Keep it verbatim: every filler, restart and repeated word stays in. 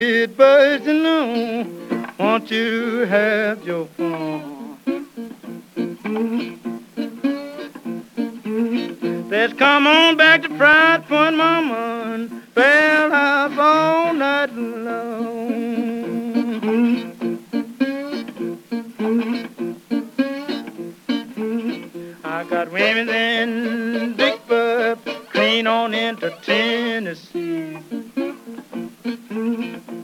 It birds alone, won't you have your fun? Let's come on back to Fried Point, Mama, and bell house all night long. I got women in Big Bud, clean on into Tennessee.